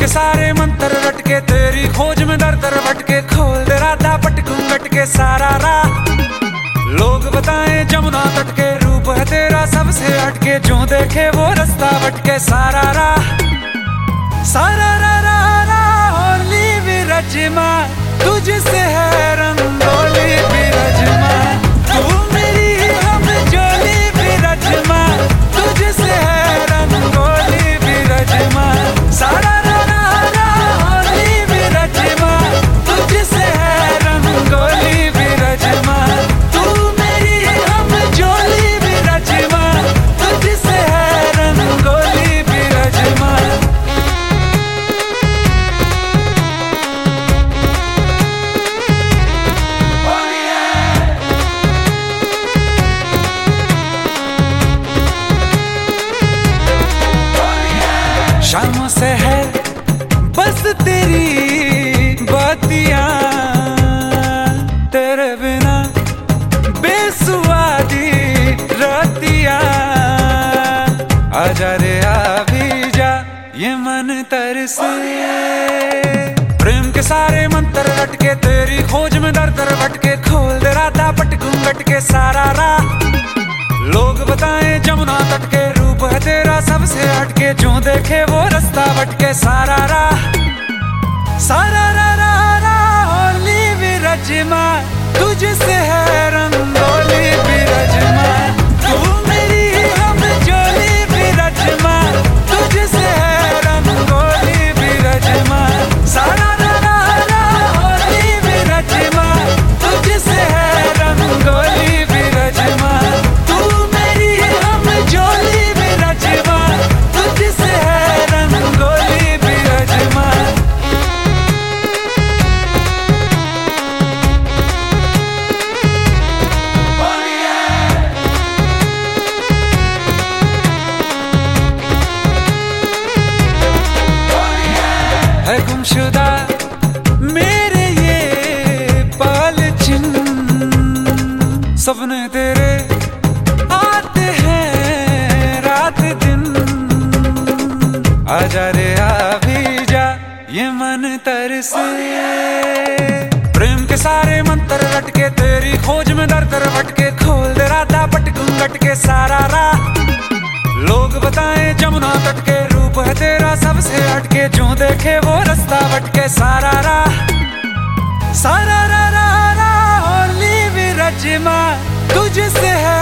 सारे मंत्र रटके तेरी खोज में दर दर भटके, खोल दे राधा पटकूं के सारा राह। लोग बताएं जमुना तट के, रूप है तेरा सबसे हटके, जो देखे वो रास्ता भटके सारा राह। सारा रा रा रा होली विरजमा, तुझसे है रंगोली विरजमा। तू मेरी हम जोली विरजमा, तुझसे है रंगोली विरजमा। सारा रा रा रा होली विरजमा, तुझसे है रंगोली विरजमा। तू मेरी हम जोली विरजमा, तुझसे है रंगोली विरजमा। शाम से है बस तेरी बातियां, तेरे बिना बेसुआदी रातियां। आजा रे आ भी जा, ये मन तरसे। प्रेम के सारे मंत्र रटके तेरी खोज में दर दर भटके, खोल दे राधा पटकूं के सारा राह। लोग बताएं जमुना तट के, रूप है तेरा सबसे हटके, जो देखे वो रास्ता भटके सारा राह। सारा रा रा रा होली विरजमा, तुझसे है रंगोली विरजमा। तू मेरी हम जोली विरजमा, तुझसे है रंगोली विरजमा। सारा रा रा रा होली विरजमा, तुझसे है रंगोली विरजमा। तू मेरी हम जोली विरजमा, तुझसे है रंगोली विरजमा। है गुमशुदा मेरे ये पाल चिन्ह, सपने तेरे आते हैं रात दिन। आजा रे आ भी जा, ये मन तरसे। प्रेम के सारे मंत्र रटके तेरी खोज में दर दर भटके, खोल दे राधा पटकूं के सारा राह। लोग बताएं जमुना तट के, रूप है तेरा सबसे हटके, जो देखे वो रास्ता भटके सारा राह। सारा रा रा रा होली विरजमा, तुझसे है